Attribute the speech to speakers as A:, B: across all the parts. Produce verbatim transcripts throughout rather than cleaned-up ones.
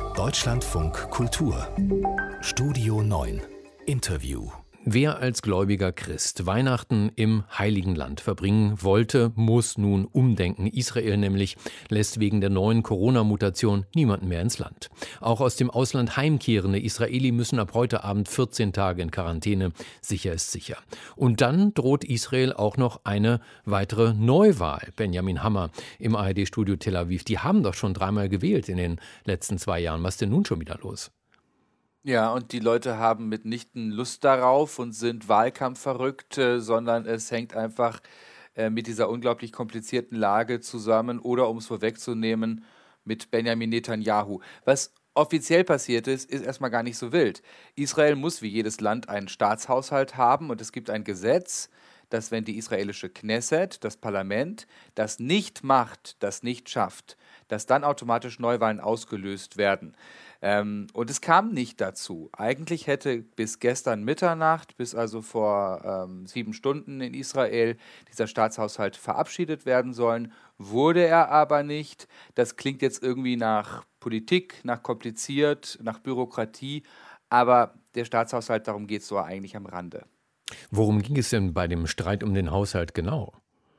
A: Deutschlandfunk Kultur Studio neun Interview.
B: Wer als gläubiger Christ Weihnachten im Heiligen Land verbringen wollte, muss nun umdenken. Israel nämlich lässt wegen der neuen Corona-Mutation niemanden mehr ins Land. Auch aus dem Ausland heimkehrende Israeli müssen ab heute Abend vierzehn Tage in Quarantäne. Sicher ist sicher. Und dann droht Israel auch noch eine weitere Neuwahl. Benjamin Hammer im A R D-Studio Tel Aviv. Die haben doch schon dreimal gewählt in den letzten zwei Jahren. Was ist denn nun schon wieder los?
C: Ja, und die Leute haben mitnichten Lust darauf und sind wahlkampfverrückt, äh, sondern es hängt einfach äh, mit dieser unglaublich komplizierten Lage zusammen oder, um es vorwegzunehmen, mit Benjamin Netanyahu. Was offiziell passiert ist, ist erstmal gar nicht so wild. Israel muss wie jedes Land einen Staatshaushalt haben und es gibt ein Gesetz, dass wenn die israelische Knesset, das Parlament, das nicht macht, das nicht schafft, dass dann automatisch Neuwahlen ausgelöst werden. Ähm, und es kam nicht dazu. Eigentlich hätte bis gestern Mitternacht, bis also vor ähm, sieben Stunden in Israel, dieser Staatshaushalt verabschiedet werden sollen, wurde er aber nicht. Das klingt jetzt irgendwie nach Politik, nach kompliziert, nach Bürokratie, aber der Staatshaushalt, darum geht es so eigentlich am Rande.
B: Worum ging es denn bei dem Streit um den Haushalt genau?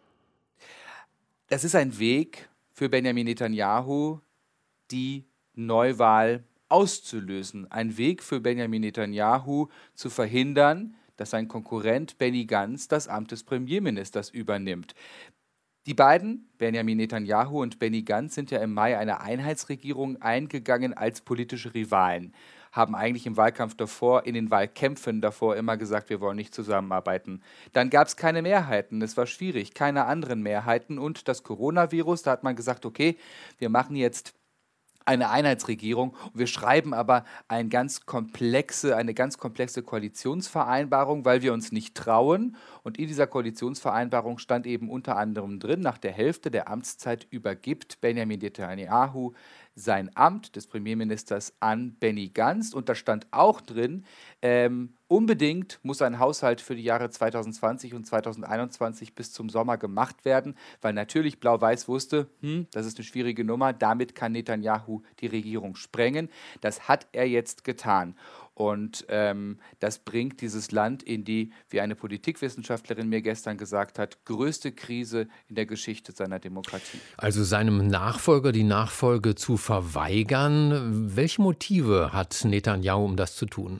C: Das ist ein Weg für Benjamin Netanyahu, die Neuwahl auszulösen. Ein Weg für Benjamin Netanyahu zu verhindern, dass sein Konkurrent Benny Gantz das Amt des Premierministers übernimmt. Die beiden, Benjamin Netanyahu und Benny Gantz, sind ja im Mai eine Einheitsregierung eingegangen als politische Rivalen. Haben eigentlich im Wahlkampf davor, in den Wahlkämpfen davor immer gesagt, wir wollen nicht zusammenarbeiten. Dann gab es keine Mehrheiten, es war schwierig, keine anderen Mehrheiten und das Coronavirus, da hat man gesagt, okay, wir machen jetzt eine Einheitsregierung. Wir schreiben aber ein ganz komplexe, eine ganz komplexe Koalitionsvereinbarung, weil wir uns nicht trauen. Und in dieser Koalitionsvereinbarung stand eben unter anderem drin, nach der Hälfte der Amtszeit übergibt Benjamin Netanyahu sein Amt des Premierministers an Benny Gantz. Und da stand auch drin, ähm, unbedingt muss ein Haushalt für die Jahre zweitausendzwanzig und zweitausendeinundzwanzig bis zum Sommer gemacht werden, weil natürlich Blau-Weiß wusste, hm, das ist eine schwierige Nummer, damit kann Netanyahu die Regierung sprengen. Das hat er jetzt getan. Und ähm, das bringt dieses Land in die, wie eine Politikwissenschaftlerin mir gestern gesagt hat, größte Krise in der Geschichte seiner Demokratie.
B: Also seinem Nachfolger die Nachfolge zu verweigern. Welche Motive hat Netanyahu, um das zu tun?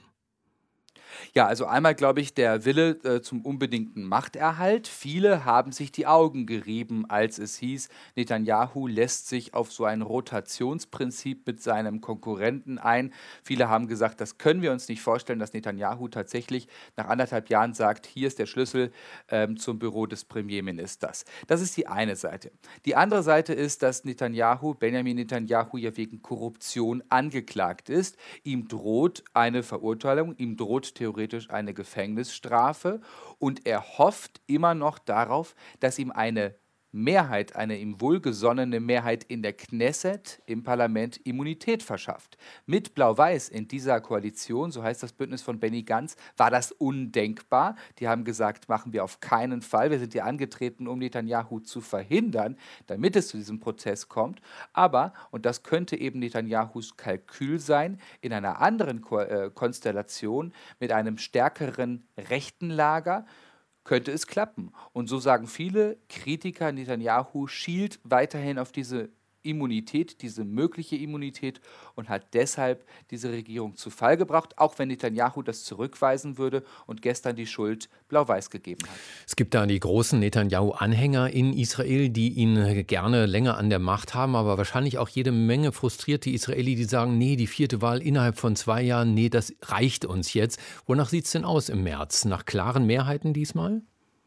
C: Ja, also einmal glaube ich, der Wille äh, zum unbedingten Machterhalt. Viele haben sich die Augen gerieben, als es hieß, Netanyahu lässt sich auf so ein Rotationsprinzip mit seinem Konkurrenten ein. Viele haben gesagt, das können wir uns nicht vorstellen, dass Netanyahu tatsächlich nach anderthalb Jahren sagt, hier ist der Schlüssel ähm, zum Büro des Premierministers. Das ist die eine Seite. Die andere Seite ist, dass Netanyahu, Benjamin Netanyahu ja wegen Korruption angeklagt ist. Ihm droht eine Verurteilung, ihm droht theoretisch eine Gefängnisstrafe und er hofft immer noch darauf, dass ihm eine Mehrheit, eine ihm wohlgesonnene Mehrheit in der Knesset, im Parlament, Immunität verschafft. Mit Blau-Weiß in dieser Koalition, so heißt das Bündnis von Benny Gantz, war das undenkbar. Die haben gesagt, machen wir auf keinen Fall. Wir sind hier angetreten, um Netanyahu zu verhindern, damit es zu diesem Prozess kommt. Aber, und das könnte eben Netanyahus Kalkül sein, in einer anderen Ko- äh, Konstellation mit einem stärkeren rechten Lager, könnte es klappen. Und so sagen viele Kritiker, Netanyahu schielt weiterhin auf diese Immunität, diese mögliche Immunität und hat deshalb diese Regierung zu Fall gebracht, auch wenn Netanyahu das zurückweisen würde und gestern die Schuld Blau-Weiß gegeben hat.
B: Es gibt da die großen Netanyahu-Anhänger in Israel, die ihn gerne länger an der Macht haben, aber wahrscheinlich auch jede Menge frustrierte Israeli, die sagen, nee, die vierte Wahl innerhalb von zwei Jahren, nee, das reicht uns jetzt. Wonach sieht es denn aus im März? Nach klaren Mehrheiten diesmal?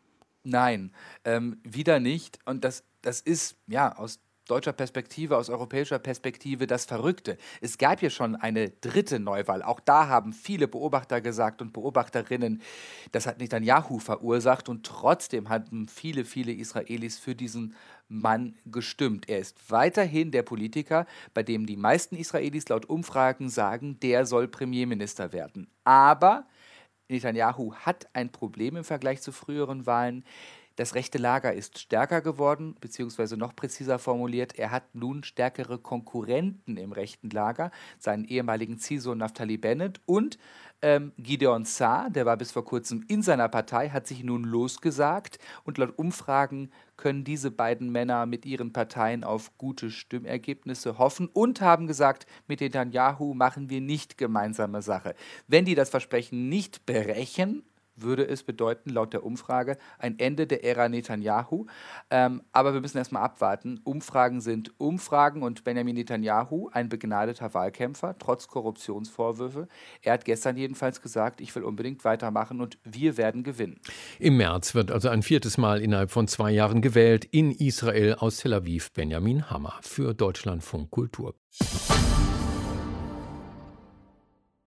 C: Nein, ähm, wieder nicht. Und das, das ist, ja, aus deutscher Perspektive, aus europäischer Perspektive das Verrückte. Es gab ja schon eine dritte Neuwahl. Auch da haben viele Beobachter gesagt und Beobachterinnen, das hat Netanyahu verursacht und trotzdem hatten viele, viele Israelis für diesen Mann gestimmt. Er ist weiterhin der Politiker, bei dem die meisten Israelis laut Umfragen sagen, der soll Premierminister werden. Aber Netanyahu hat ein Problem im Vergleich zu früheren Wahlen. Das rechte Lager ist stärker geworden, beziehungsweise noch präziser formuliert, er hat nun stärkere Konkurrenten im rechten Lager, seinen ehemaligen Ziehsohn Naftali Bennett und ähm, Gideon Sa'ar, der war bis vor kurzem in seiner Partei, hat sich nun losgesagt und laut Umfragen können diese beiden Männer mit ihren Parteien auf gute Stimmergebnisse hoffen und haben gesagt, mit Netanyahu machen wir nicht gemeinsame Sache. Wenn die das Versprechen nicht brechen, würde es bedeuten, laut der Umfrage, ein Ende der Ära Netanyahu. Ähm, aber wir müssen erstmal abwarten. Umfragen sind Umfragen und Benjamin Netanyahu, ein begnadeter Wahlkämpfer, trotz Korruptionsvorwürfe, er hat gestern jedenfalls gesagt, ich will unbedingt weitermachen und wir werden gewinnen.
B: Im März wird also ein viertes Mal innerhalb von zwei Jahren gewählt. In Israel aus Tel Aviv Benjamin Hammer für Deutschlandfunk Kultur.